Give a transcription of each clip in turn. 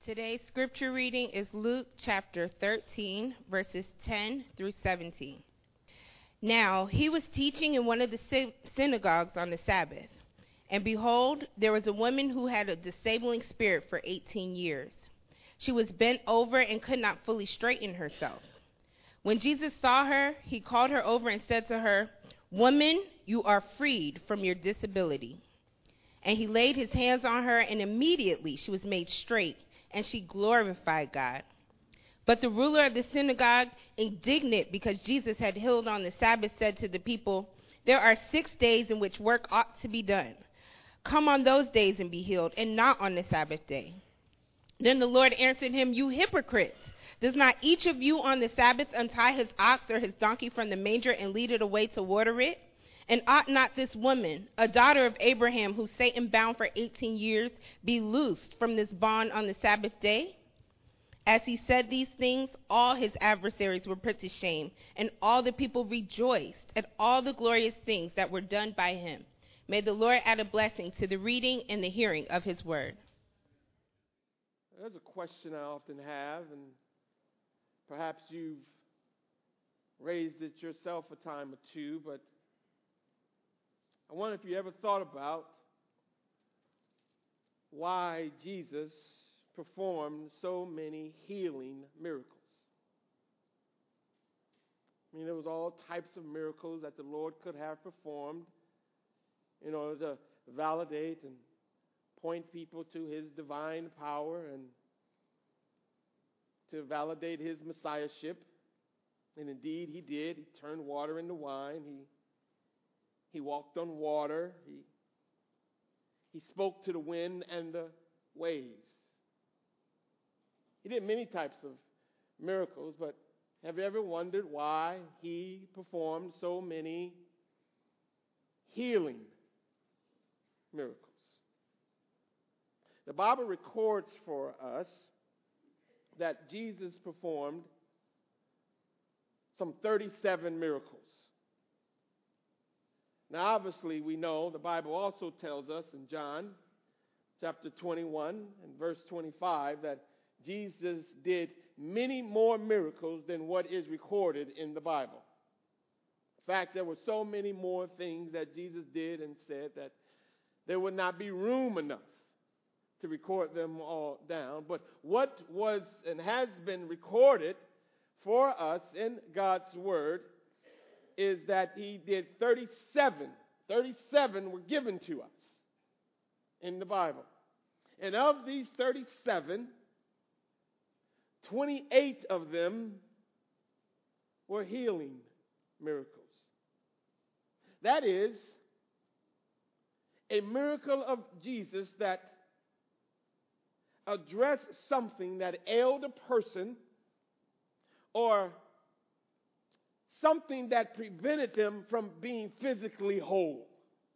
Today's scripture reading is Luke chapter 13, verses 10 through 17. Now, he was teaching in one of the synagogues on the Sabbath. And behold, there was a woman who had a disabling spirit for 18 years. She was bent over and could not fully straighten herself. When Jesus saw her, he called her over and said to her, "Woman, you are freed from your disability." And he laid his hands on her, and immediately she was made straight, and she glorified God. But the ruler of the synagogue, indignant because Jesus had healed on the Sabbath, said to the people, "There are 6 days in which work ought to be done. Come on those days and be healed, and not on the Sabbath day." Then the Lord answered him, "You hypocrites! Does not each of you on the Sabbath untie his ox or his donkey from the manger and lead it away to water it? And ought not this woman, a daughter of Abraham, who Satan bound for 18 years, be loosed from this bond on the Sabbath day?" As he said these things, all his adversaries were put to shame, and all the people rejoiced at all the glorious things that were done by him. May the Lord add a blessing to the reading and the hearing of his word. There's a question I often have, and perhaps you've raised it yourself a time or two, but I wonder if you ever thought about why Jesus performed so many healing miracles. I mean, there was all types of miracles that the Lord could have performed in order to validate and point people to his divine power and to validate his messiahship. And indeed, he did. He turned water into wine. He walked on water. He spoke to the wind and the waves. He did many types of miracles, but have you ever wondered why he performed so many healing miracles? The Bible records for us that Jesus performed some 37 miracles. Now, obviously, we know the Bible also tells us in John chapter 21 and verse 25 that Jesus did many more miracles than what is recorded in the Bible. In fact, there were so many more things that Jesus did and said that there would not be room enough to record them all down. But what was and has been recorded for us in God's Word is that he did 37. 37 were given to us in the Bible. And of these 37, 28 of them were healing miracles. That is, a miracle of Jesus that addressed something that ailed a person or something that prevented them from being physically whole.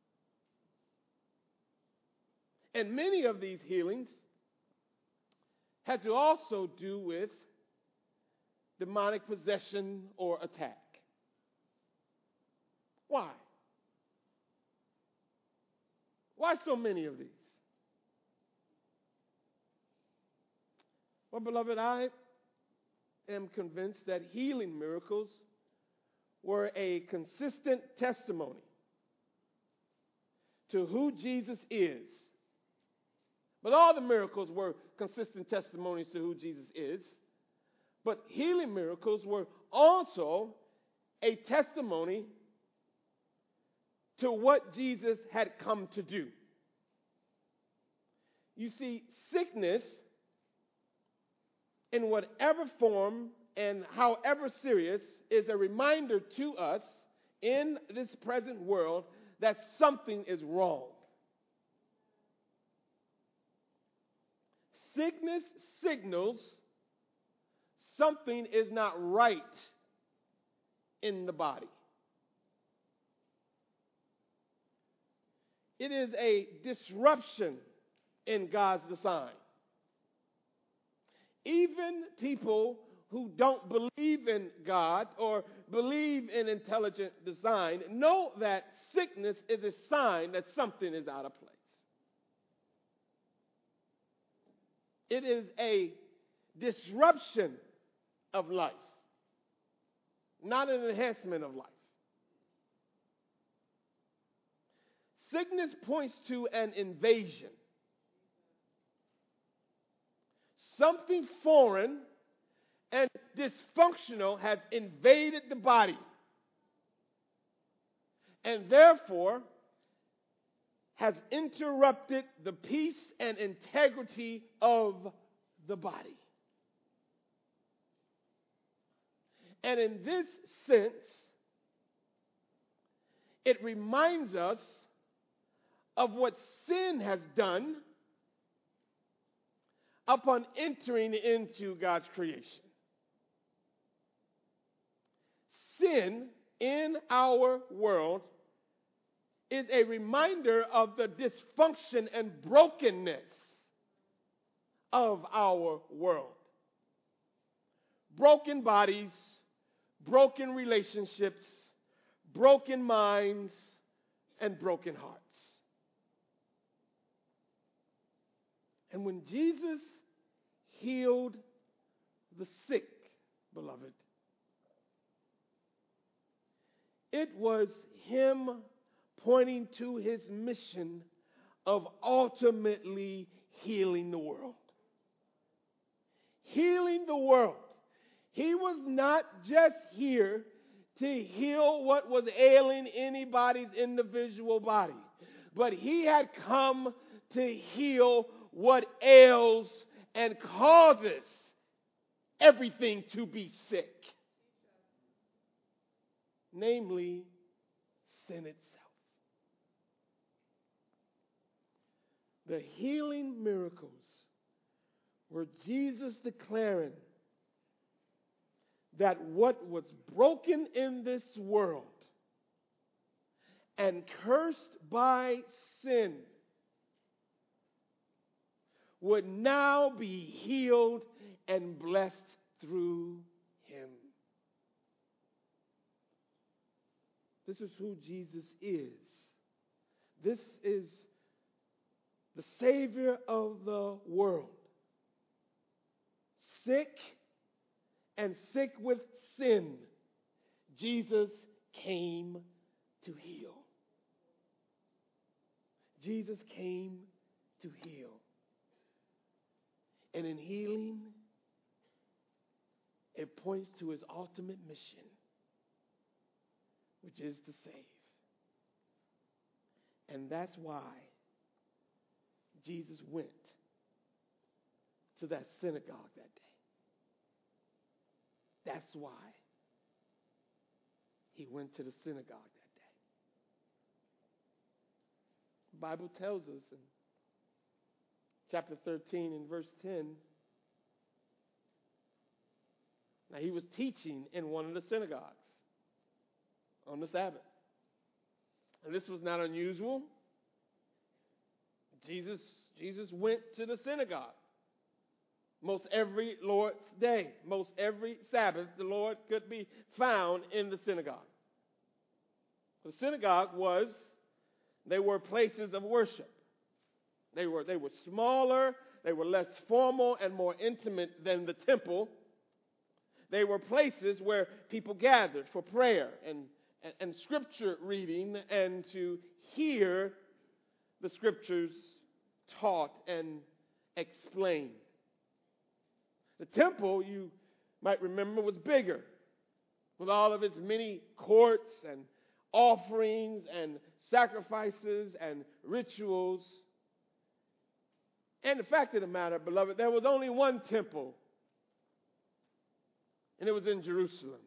And many of these healings had to also do with demonic possession or attack. Why? Why so many of these? Well, beloved, I am convinced that healing miracles were a consistent testimony to who Jesus is. But all the miracles were consistent testimonies to who Jesus is. But healing miracles were also a testimony to what Jesus had come to do. You see, sickness, in whatever form and however serious, is a reminder to us in this present world that something is wrong. Sickness signals something is not right in the body. It is a disruption in God's design. Even people who don't believe in God or believe in intelligent design know that sickness is a sign that something is out of place. It is a disruption of life, not an enhancement of life. Sickness points to an invasion. Something foreign and dysfunctional has invaded the body, and therefore has interrupted the peace and integrity of the body. And in this sense, it reminds us of what sin has done upon entering into God's creation. Sin in our world is a reminder of the dysfunction and brokenness of our world. Broken bodies, broken relationships, broken minds, and broken hearts. And when Jesus healed the sick, beloved, it was him pointing to his mission of ultimately healing the world. Healing the world. He was not just here to heal what was ailing anybody's individual body, but he had come to heal what ails and causes everything to be sick, namely sin itself. The healing miracles were Jesus declaring that what was broken in this world and cursed by sin would now be healed and blessed through him. This is who Jesus is. This is the Savior of the world. Sick and sick with sin, Jesus came to heal. Jesus came to heal. And in healing, it points to his ultimate mission, which is to save. And that's why Jesus went to that synagogue that day. That's why he went to the synagogue that day. The Bible tells us in chapter 13 and verse 10, now he was teaching in one of the synagogues on the Sabbath. And this was not unusual. Jesus went to the synagogue most every Lord's day, most every Sabbath, the Lord could be found in the synagogue. The synagogue they were places of worship. They were smaller, they were less formal and more intimate than the temple. They were places where people gathered for prayer and scripture reading and to hear the scriptures taught and explained. The temple, you might remember, was bigger, with all of its many courts and offerings and sacrifices and rituals. And the fact of the matter, beloved, there was only one temple, and it was in Jerusalem.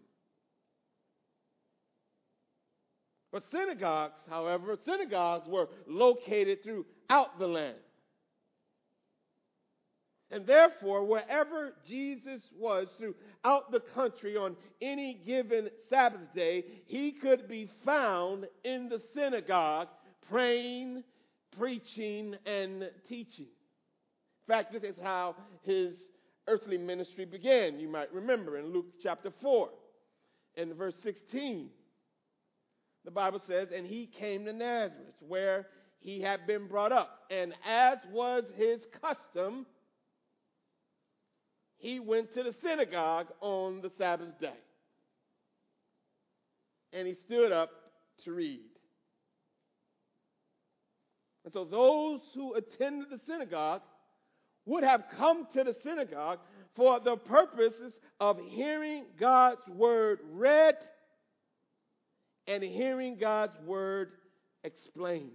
But synagogues, however, were located throughout the land. And therefore, wherever Jesus was throughout the country on any given Sabbath day, he could be found in the synagogue praying, preaching, and teaching. In fact, this is how his earthly ministry began. You might remember in Luke chapter 4, in verse 16, the Bible says, "And he came to Nazareth, where he had been brought up. And as was his custom, he went to the synagogue on the Sabbath day. And he stood up to read. And so those who attended the synagogue would have come to the synagogue for the purposes of hearing God's word read and hearing God's word explained.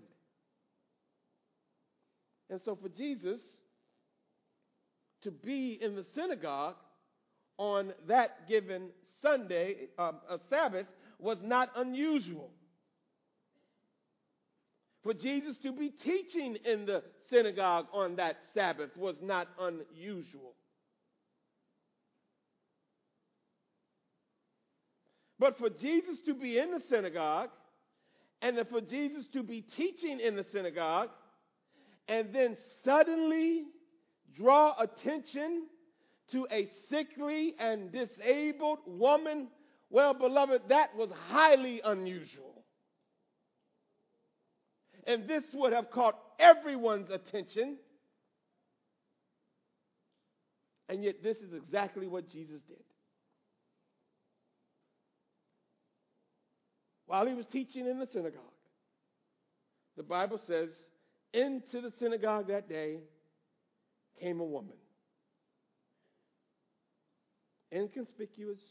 And so for Jesus to be in the synagogue on that given Sunday, a Sabbath, was not unusual. For Jesus to be teaching in the synagogue on that Sabbath was not unusual. But for Jesus to be in the synagogue, and for Jesus to be teaching in the synagogue, and then suddenly draw attention to a sickly and disabled woman, well, beloved, that was highly unusual. And this would have caught everyone's attention. And yet this is exactly what Jesus did. While he was teaching in the synagogue, the Bible says, into the synagogue that day came a woman. Inconspicuous,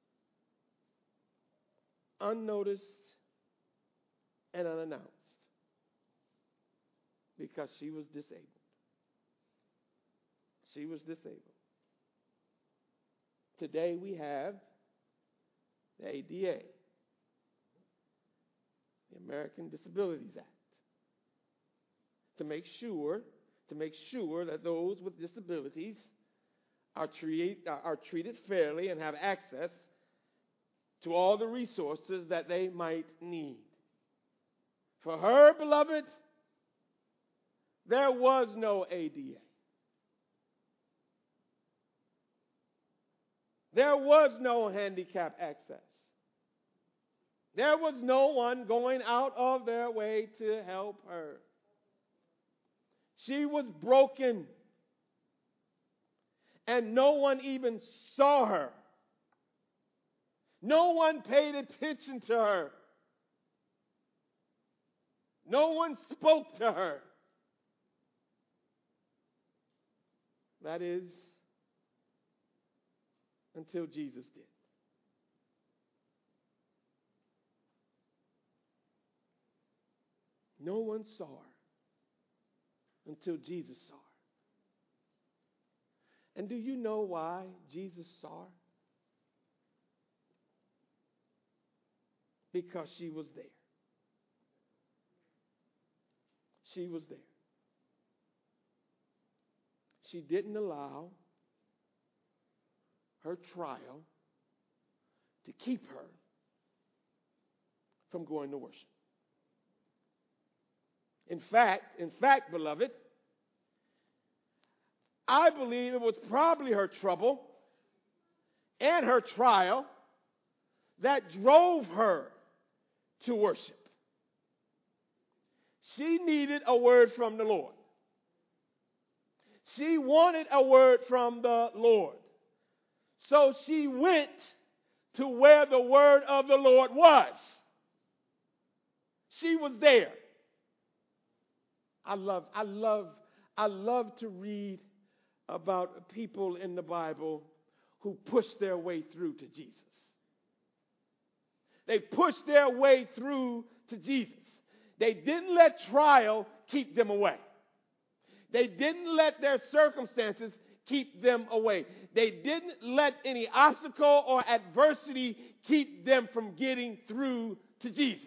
unnoticed, and unannounced. Because she was disabled. She was disabled. Today we have the ADA, the American Disabilities Act, to make sure that those with disabilities are treated fairly and have access to all the resources that they might need. For her, beloved, there was no ADA. There was no handicap access. There was no one going out of their way to help her. She was broken. And no one even saw her. No one paid attention to her. No one spoke to her. That is, until Jesus did. No one saw her until Jesus saw her. And do you know why Jesus saw her? Because she was there. She was there. She didn't allow her trial to keep her from going to worship. In fact, beloved, I believe it was probably her trouble and her trial that drove her to worship. She needed a word from the Lord. She wanted a word from the Lord. So she went to where the word of the Lord was. She was there. I love to read about people in the Bible who pushed their way through to Jesus. They pushed their way through to Jesus. They didn't let trial keep them away. They didn't let their circumstances keep them away. They didn't let any obstacle or adversity keep them from getting through to Jesus.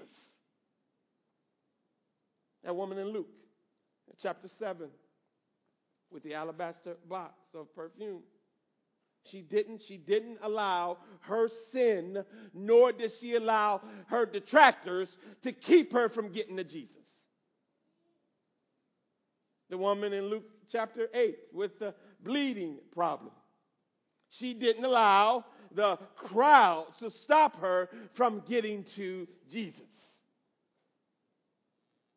That woman in Luke, in chapter 7, with the alabaster box of perfume. She didn't allow her sin, nor did she allow her detractors to keep her from getting to Jesus. The woman in Luke chapter 8 with the bleeding problem. She didn't allow the crowds to stop her from getting to Jesus.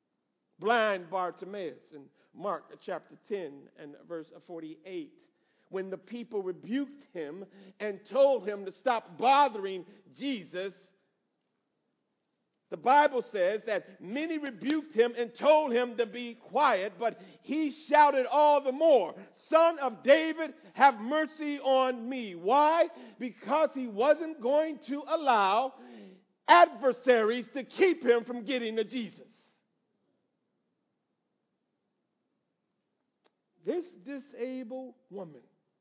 Blind Bartimaeus in Mark chapter 10 and verse 48. when the people rebuked him and told him to stop bothering Jesus, the Bible says that many rebuked him and told him to be quiet, but he shouted all the more, "Son of David, have mercy on me." Why? Because he wasn't going to allow adversaries to keep him from getting to Jesus. This disabled woman,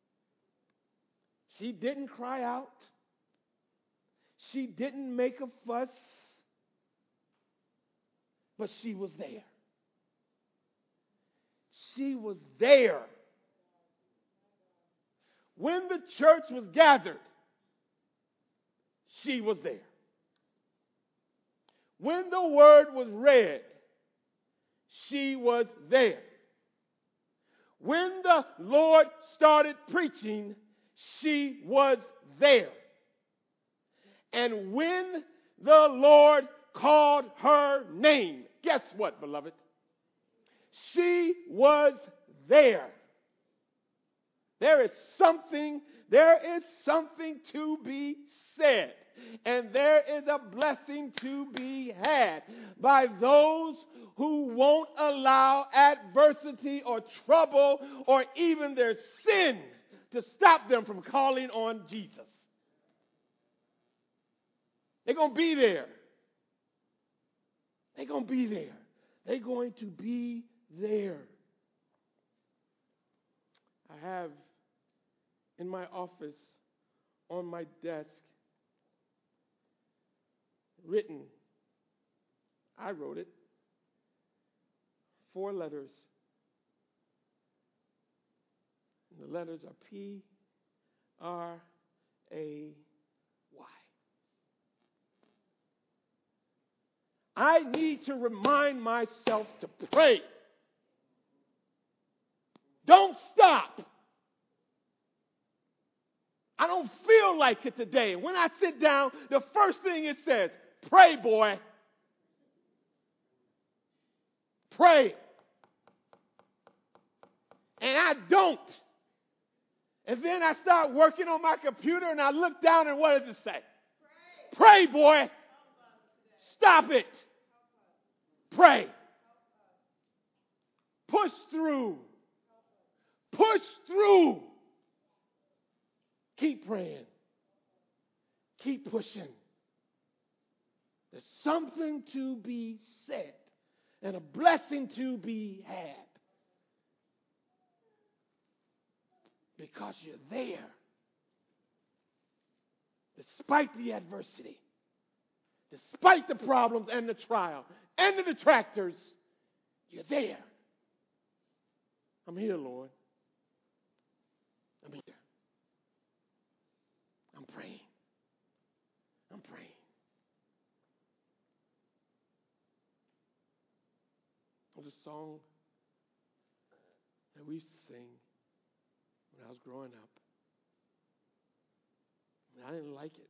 she didn't cry out. She didn't make a fuss. But she was there. She was there. When the church was gathered, she was there. When the word was read, she was there. When the Lord started preaching, she was there. And when the Lord called her name, guess what, beloved? She was there. There is something to be said. And there is a blessing to be had by those who won't allow adversity or trouble or even their sin to stop them from calling on Jesus. They're going to be there. They're going to be there. They're going to be there. I have in my office, on my desk, written, I wrote it, 4 letters. And the letters are P-R-A-Y. I need to remind myself to pray. Don't stop. I don't feel like it today. When I sit down, the first thing it says, pray, boy. Pray. And I don't. And then I start working on my computer and I look down and what does it say? Pray, boy. Stop it. Pray. Push through. Push through. Keep praying. Keep pushing. There's something to be said and a blessing to be had. Because you're there. Despite the adversity. Despite the problems and the trial and the detractors, you're there. I'm here, Lord. I'm here. I'm praying. I'm praying. There's a song that we used to sing when I was growing up. And I didn't like it.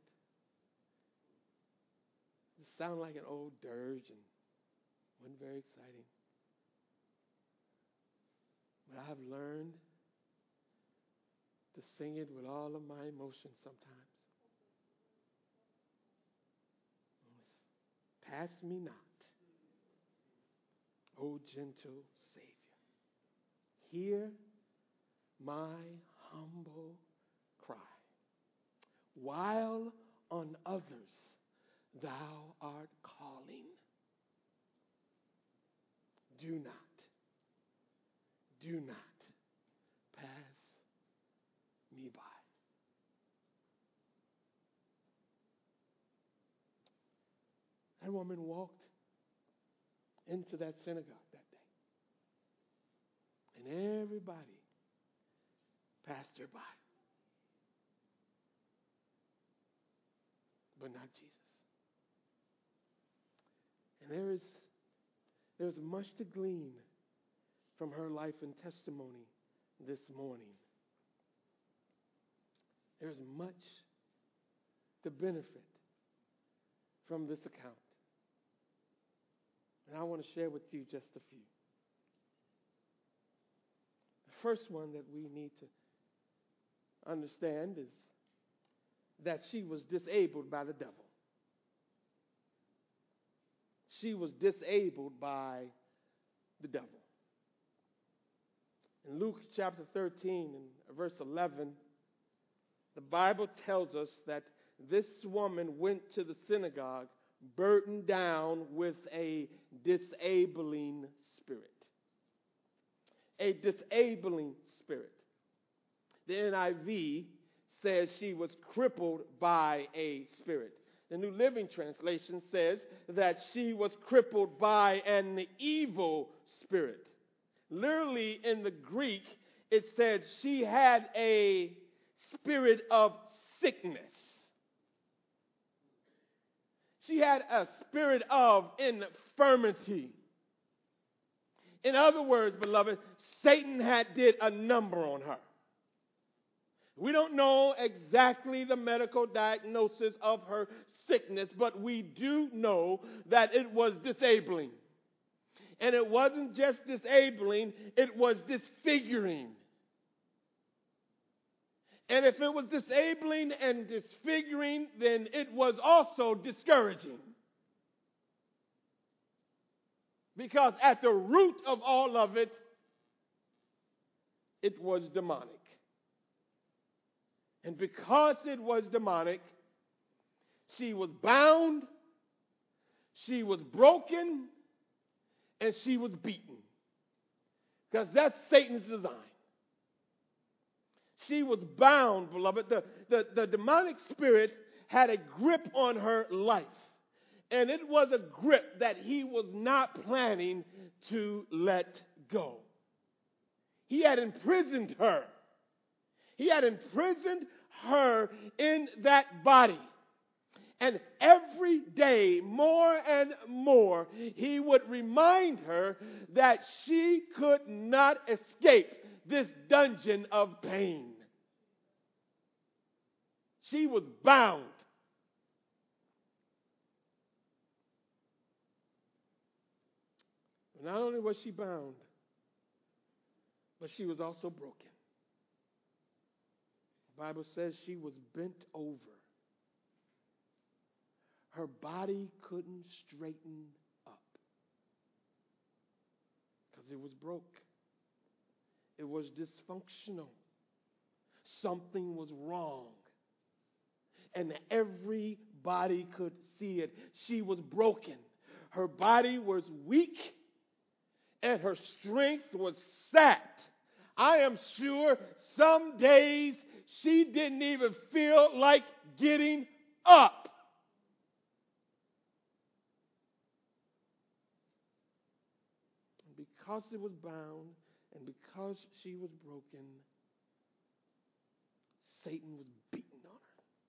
It sounded like an old dirge and wasn't very exciting. But I have learned to sing it with all of my emotions sometimes. Pass me not, O gentle Savior. Hear my humble cry. While on others thou art calling, do not pass me by. That woman walked into that synagogue that day. And everybody passed her by. But not Jesus. And there is much to glean from her life and testimony this morning. There's much to benefit from this account. And I want to share with you just a few. The first one that we need to understand is that she was disabled by the devil. She was disabled by the devil. In Luke chapter 13 and verse 11, the Bible tells us that this woman went to the synagogue burdened down with a disabling spirit. A disabling spirit. The NIV says she was crippled by a spirit. The New Living Translation says that she was crippled by an evil spirit. Literally in the Greek, it said she had a spirit of sickness. She had a spirit of infirmity. In other words, beloved, Satan did a number on her. We don't know exactly the medical diagnosis of her sickness, but we do know that it was disabling. And it wasn't just disabling, it was disfiguring. And if it was disabling and disfiguring, then it was also discouraging. Because at the root of all of it, it was demonic. And because it was demonic, she was bound, she was broken, and she was beaten. Because that's Satan's design. She was bound, beloved. The demonic spirit had a grip on her life. And it was a grip that he was not planning to let go. He had imprisoned her. He had imprisoned her in that body. And every day, more and more, he would remind her that she could not escape this dungeon of pain. She was bound. Not only was she bound, but she was also broken. The Bible says she was bent over. Her body couldn't straighten up because it was broke. It was dysfunctional. Something was wrong. And everybody could see it. She was broken. Her body was weak and her strength was sapped. I am sure some days she didn't even feel like getting up. And because it was bound and because she was broken, Satan was beating on her.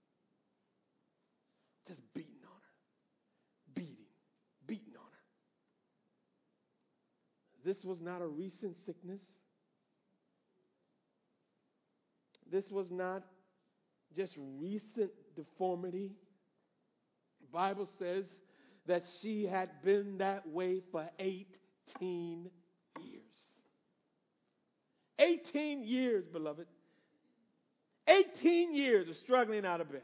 Just beating on her. Beating on her. This was not a recent sickness. This was not just recent deformity. The Bible says that she had been that way for 18 years. 18 years, beloved. 18 years of struggling out of bed.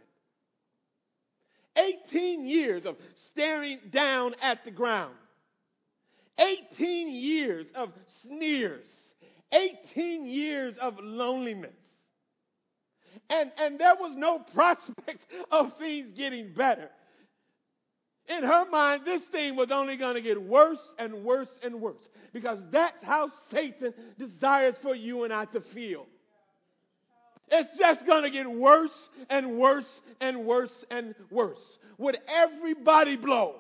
18 years of staring down at the ground. 18 years of sneers. 18 years of loneliness. And there was no prospect of things getting better. In her mind, this thing was only going to get worse and worse and worse. Because that's how Satan desires for you and I to feel. It's just going to get worse and worse and worse and worse. With every body blow,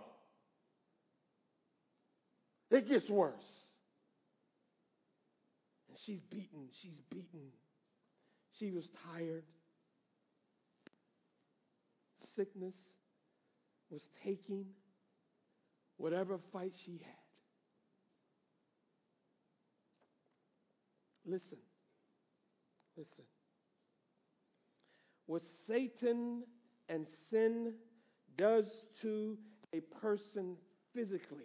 it gets worse. And she's beaten. She was tired. Sickness was taking whatever fight she had. Listen. What Satan and sin does to a person physically,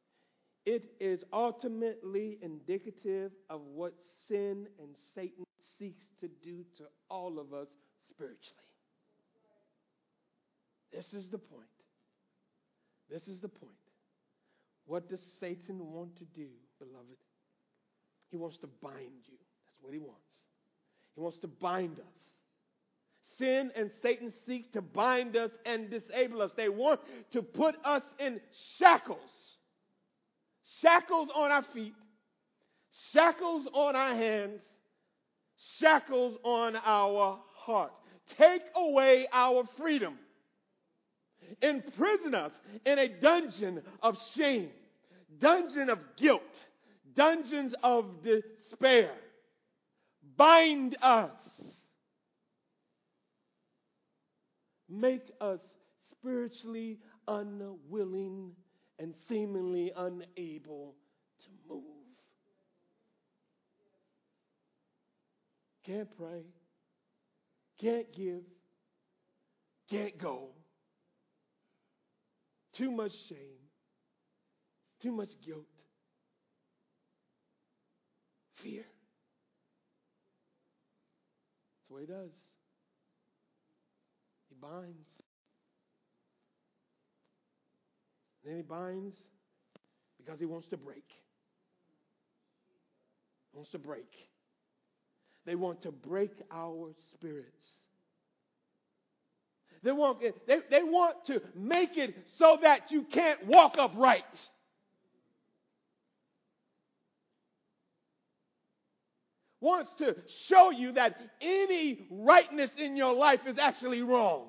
it is ultimately indicative of what sin and Satan seeks to do to all of us spiritually. This is the point. This is the point. What does Satan want to do, beloved? He wants to bind you. That's what he wants. He wants to bind us. Sin and Satan seek to bind us and disable us. They want to put us in shackles. Shackles on our feet. Shackles on our hands. Shackles on our heart. Take away our freedom. Imprison us in a dungeon of shame. Dungeon of guilt. Dungeons of despair. Bind us. Make us spiritually unwilling and seemingly unable to move. Can't pray. Can't give. Can't go. Too much shame. Too much guilt. Fear. That's what he does. He binds. Then he binds because he wants to break. He wants to break. They want to break our spirits. They want to make it so that you can't walk upright. Wants to show you that any rightness in your life is actually wrong.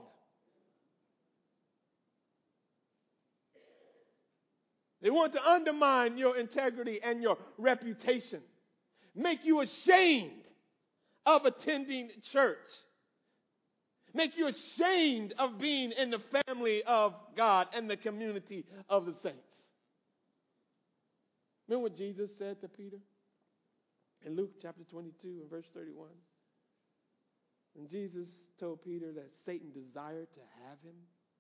They want to undermine your integrity and your reputation. Make you ashamed of attending church. Make you ashamed of being in the family of God and the community of the saints. Remember what Jesus said to Peter? In Luke chapter 22 and verse 31. And Jesus told Peter that Satan desired to have him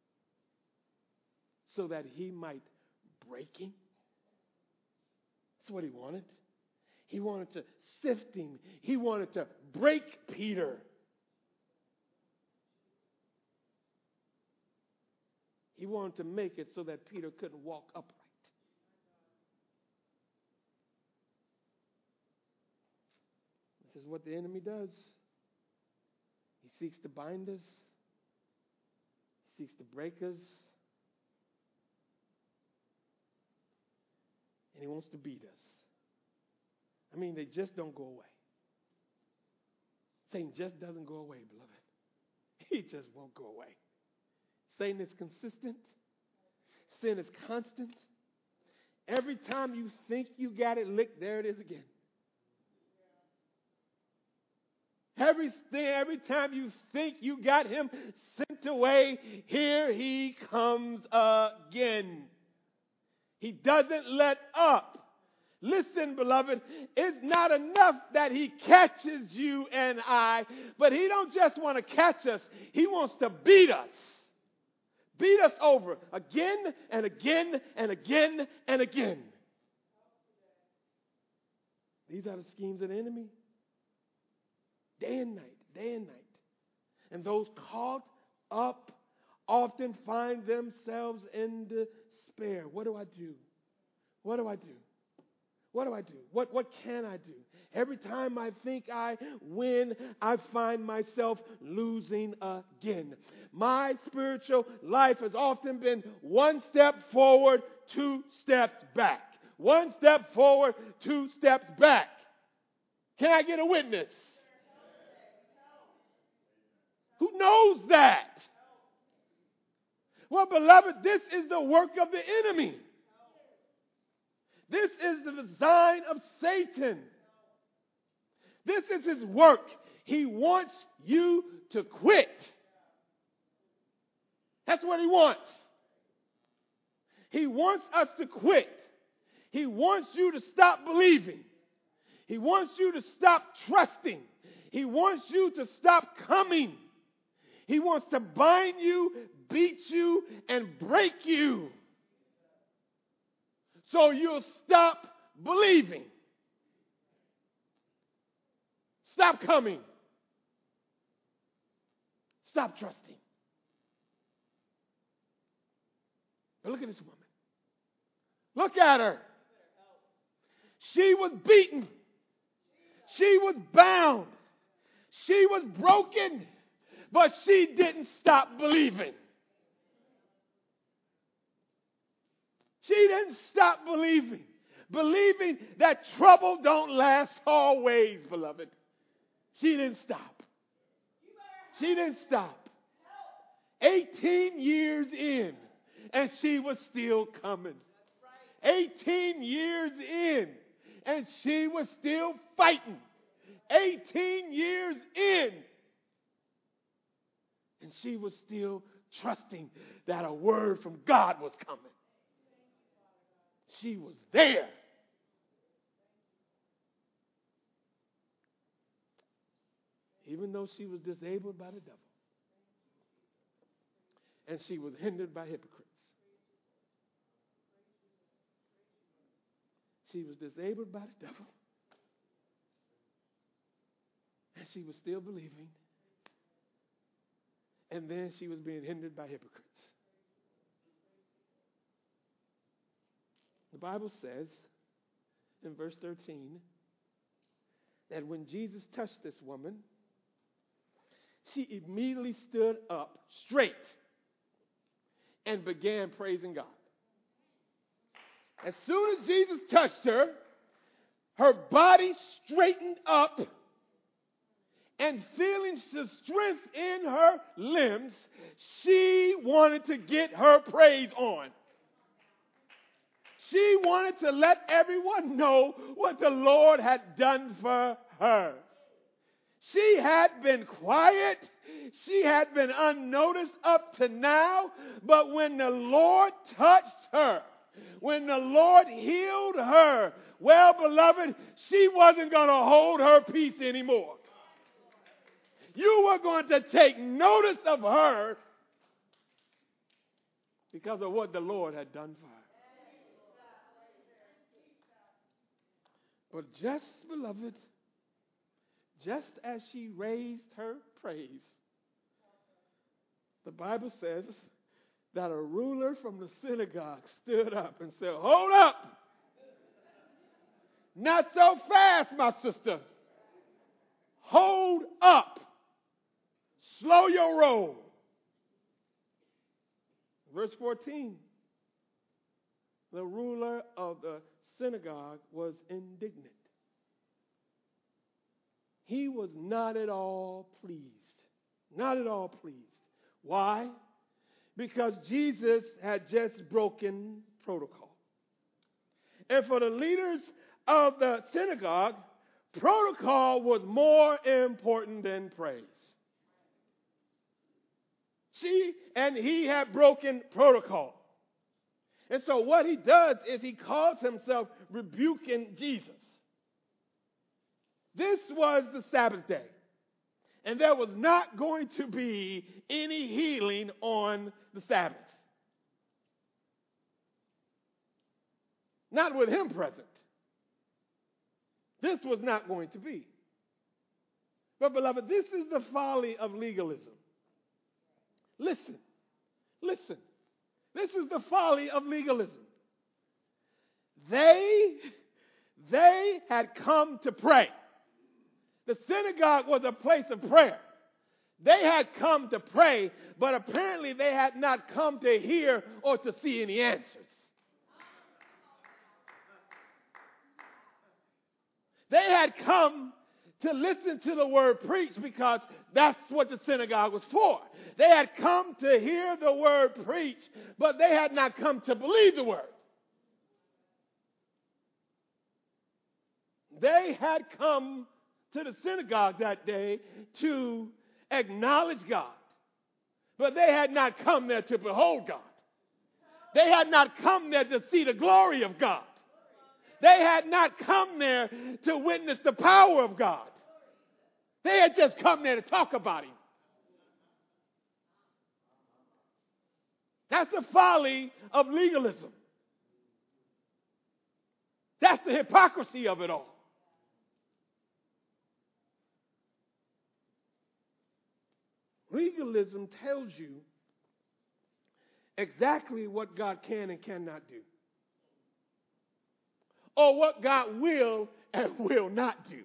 so that he might break him. That's what he wanted. He wanted to sift him. He wanted to break Peter. He wanted to make it so that Peter couldn't walk upright. This is what the enemy does. He seeks to bind us. He seeks to break us. And he wants to beat us. I mean, they just don't go away. Satan just doesn't go away, beloved. He just won't go away. Satan is consistent. Sin is constant. Every time you think you got it licked, there it is again. Every time you think you got him sent away, here he comes again. He doesn't let up. Listen, beloved, it's not enough that he catches you and I, but he don't just want to catch us. He wants to beat us. Beat us over again and again and again and again. These are the schemes of the enemy. Day and night, day and night. And those caught up often find themselves in despair. What do I do? What do I do? What do I do? What can I do? Every time I think I win, I find myself losing again. My spiritual life has often been one step forward, two steps back. One step forward, two steps back. Can I get a witness? Who knows that? Well, beloved, this is the work of the enemy. This is the design of Satan. This is his work. He wants you to quit. That's what he wants. He wants us to quit. He wants you to stop believing. He wants you to stop trusting. He wants you to stop coming. He wants to bind you, beat you, and break you. So you'll stop believing. Stop coming. Stop trusting. But look at this woman. Look at her. She was beaten. She was bound. She was broken. But she didn't stop believing. She didn't stop believing. Believing that trouble don't last always, beloved. She didn't stop. She didn't stop. 18 years in, and she was still coming. 18 years in, and she was still fighting. 18 years in, and she was still trusting that a word from God was coming. She was there. Even though she was disabled by the devil. And she was hindered by hypocrites. She was disabled by the devil. And she was still believing. And then she was being hindered by hypocrites. The Bible says in verse 13 that when Jesus touched this woman, she immediately stood up straight and began praising God. As soon as Jesus touched her, her body straightened up, and feeling the strength in her limbs, she wanted to get her praise on. She wanted to let everyone know what the Lord had done for her. She had been quiet. She had been unnoticed up to now. But when the Lord touched her, when the Lord healed her, well, beloved, she wasn't going to hold her peace anymore. You were going to take notice of her because of what the Lord had done for her. But just, beloved, just as she raised her praise, the Bible says that a ruler from the synagogue stood up and said, "Hold up! Not so fast, my sister. Hold up. Slow your roll." Verse 14. The ruler of the synagogue was indignant. He was not at all pleased. Not at all pleased. Why? Because Jesus had just broken protocol. And for the leaders of the synagogue, protocol was more important than praise. She and he had broken protocol. And so what he does is he calls himself rebuking Jesus. This was the Sabbath day. And there was not going to be any healing on the Sabbath. Not with him present. This was not going to be. But beloved, this is the folly of legalism. Listen. This is the folly of legalism. They had come to pray. The synagogue was a place of prayer. They had come to pray, but apparently they had not come to hear or to see any answers. They had come to listen to the word preached because that's what the synagogue was for. They had come to hear the word preached, but they had not come to believe the word. They had come to the synagogue that day to acknowledge God, but they had not come there to behold God. They had not come there to see the glory of God. They had not come there to witness the power of God. They had just come there to talk about him. That's the folly of legalism. That's the hypocrisy of it all. Legalism tells you exactly what God can and cannot do, or what God will and will not do.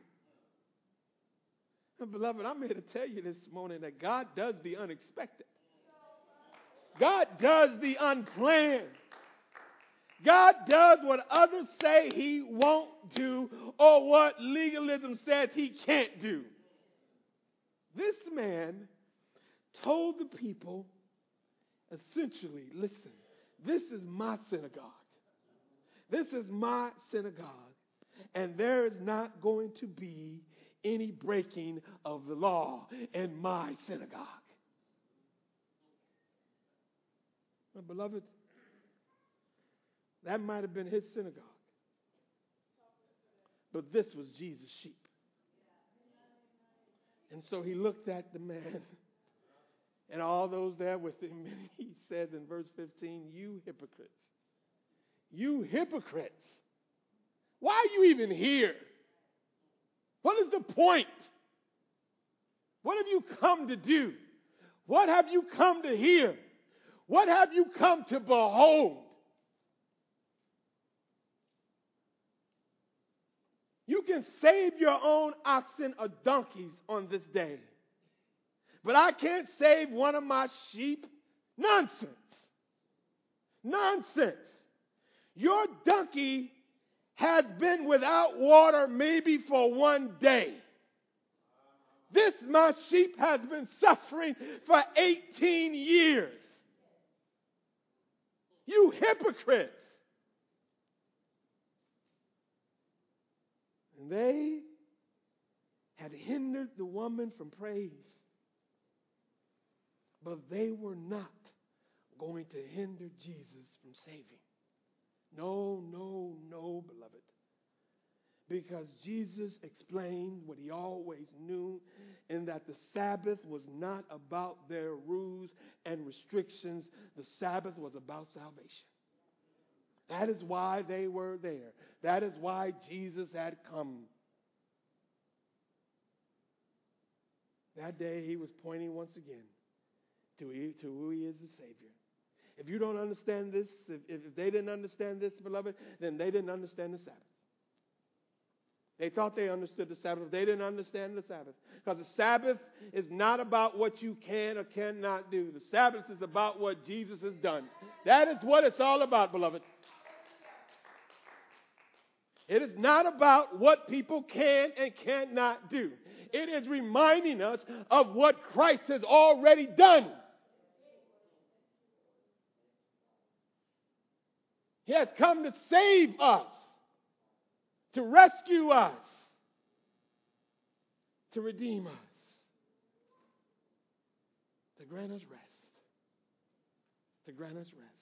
And beloved, I'm here to tell you this morning that God does the unexpected. God does the unplanned. God does what others say he won't do, or what legalism says he can't do. This man told the people, essentially, listen, this is my synagogue. This is my synagogue, and there is not going to be any breaking of the law in my synagogue. My beloved, that might have been his synagogue, but this was Jesus' sheep. And so he looked at the man and all those there with him, and he says in verse 15, you hypocrites. You hypocrites. Why are you even here? What is the point? What have you come to do? What have you come to hear? What have you come to behold? You can save your own oxen or donkeys on this day, but I can't save one of my sheep? Nonsense. Nonsense. Your donkey has been without water maybe for one day. This, my sheep, has been suffering for 18 years. You hypocrites. And they had hindered the woman from praise, but they were not going to hinder Jesus from saving. No, no, no, beloved. Because Jesus explained what he always knew, in that the Sabbath was not about their rules and restrictions. The Sabbath was about salvation. That is why they were there. That is why Jesus had come. That day he was pointing once again to who he is, the Savior. If you don't understand this, if they didn't understand this, beloved, then they didn't understand the Sabbath. They thought they understood the Sabbath. They didn't understand the Sabbath. Because the Sabbath is not about what you can or cannot do. The Sabbath is about what Jesus has done. That is what it's all about, beloved. It is not about what people can and cannot do. It is reminding us of what Christ has already done. He has come to save us, to rescue us, to redeem us, to grant us rest, to grant us rest.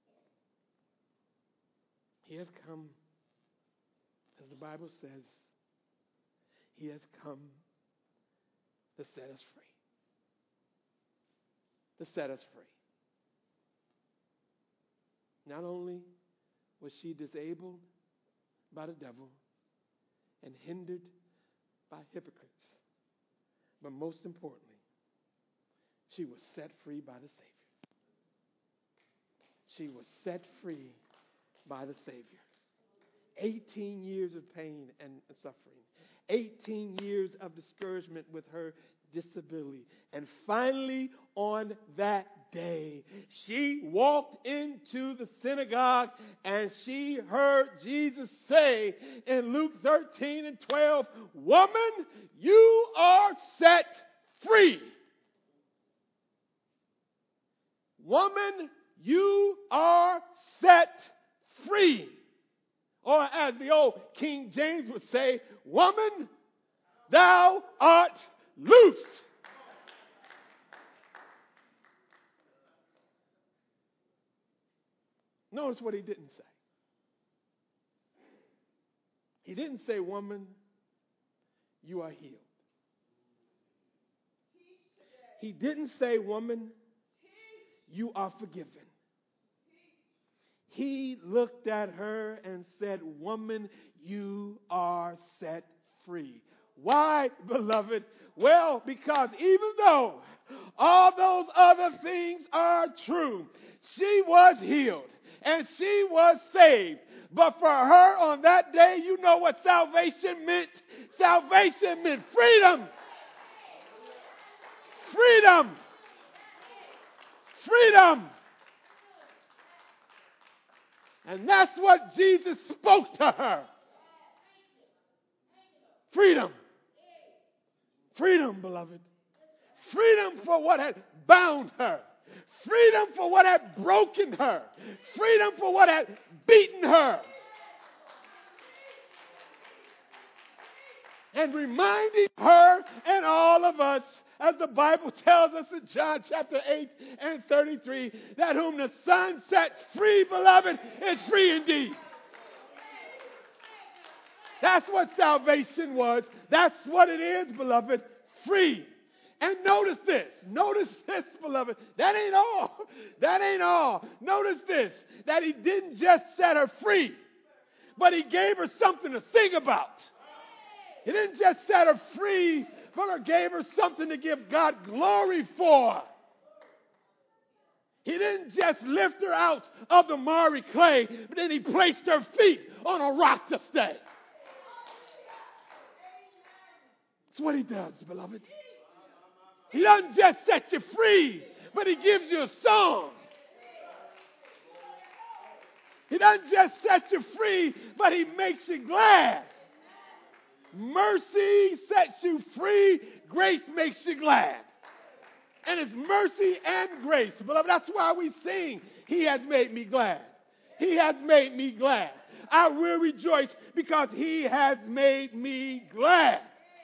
He has come, as the Bible says, he has come to set us free. To set us free. Not only was she disabled by the devil and hindered by hypocrites, but most importantly, she was set free by the Savior. She was set free by the Savior. 18 years of pain and suffering. 18 years of discouragement with her disability. And finally, on that day, she walked into the synagogue and she heard Jesus say in Luke 13 and 12, "Woman, you are set free." Woman, you are set free. Or as the old King James would say, woman, thou art loosed. Notice what he didn't say. He didn't say, woman, you are healed. He didn't say, woman, you are forgiven. He looked at her and said, woman, you are set free. Why, beloved? Well, because even though All those other things are true. She was healed and she was saved. But for her on that day, you know what salvation meant? Salvation meant freedom. Freedom. Freedom. And that's what Jesus spoke to her. Freedom. Freedom, beloved. Freedom for what had bound her. Freedom for what had broken her. Freedom for what had beaten her. And reminding her and all of us, as the Bible tells us in John chapter 8 and 33, that whom the Son sets free, beloved, is free indeed. That's what salvation was. That's what it is, beloved. Free. And notice this. Notice this, beloved. That ain't all. That ain't all. Notice this. That he didn't just set her free, but he gave her something to think about. He didn't just set her free, but he gave her something to give God glory for. He didn't just lift her out of the miry clay, but then he placed her feet on a rock to stay. That's what he does, beloved. He doesn't just set you free, but he gives you a song. He doesn't just set you free, but he makes you glad. Mercy sets you free. Grace makes you glad. And it's mercy and grace. Beloved, that's why we sing, he has made me glad. He has made me glad. I will rejoice because he has made me glad.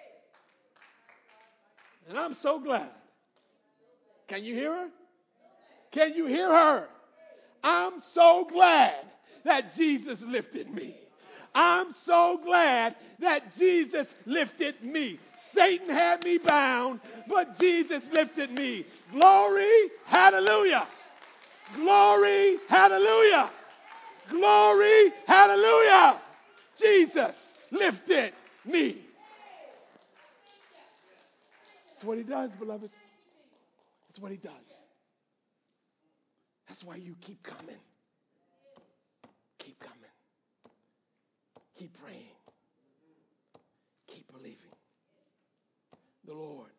And I'm so glad. Can you hear her? Can you hear her? I'm so glad that Jesus lifted me. I'm so glad that Jesus lifted me. Satan had me bound, but Jesus lifted me. Glory, hallelujah. Glory, hallelujah. Glory, hallelujah. Jesus lifted me. That's what he does, beloved. That's what he does. That's why you keep coming. Keep coming. Keep praying. Keep believing. The Lord